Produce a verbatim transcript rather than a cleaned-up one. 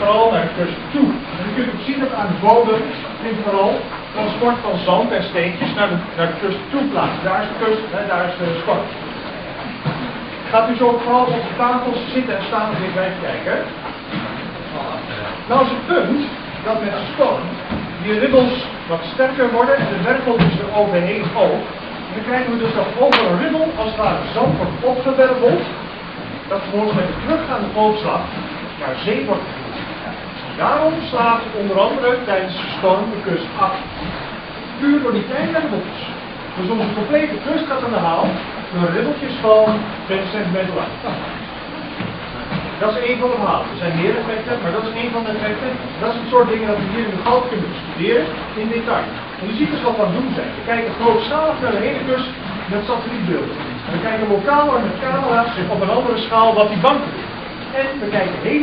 vooral naar de kust toe. En je kunt ook zien dat aan de bodem in vooral transport van zand en steentjes naar de, naar de kust toe plaatst. Daar is de kust, hè, daar is de storm. Gaat u zo vooral op de tafels zitten en staan en weer blijven kijken. Nou is het punt dat met de storm die ribbels wat sterker worden en de werveltjes er overheen ook. En dan krijgen we dus dat over een ribbel als het ware zand wordt opgewerveld. Dat vervolgens met de teruggaande golfslag naar zee wordt gevoerd. Daarom slaat onder andere tijdens de storm de kust af. Puur door die kleine ribbeltjes. Dus onze complete kust gaat aan de haal door ribbeltjes van twintig centimeter lang. Dat is één van de verhalen. Er zijn meer effecten, maar dat is één van de effecten. Dat is het soort dingen dat we hier in de goud kunnen bestuderen in detail. En u ziet dus wat we aan het doen zijn. We kijken grootschalig naar de hele kust met satellietbeelden. We kijken lokaal en met camera's op een andere schaal wat die banken doen. En we kijken heel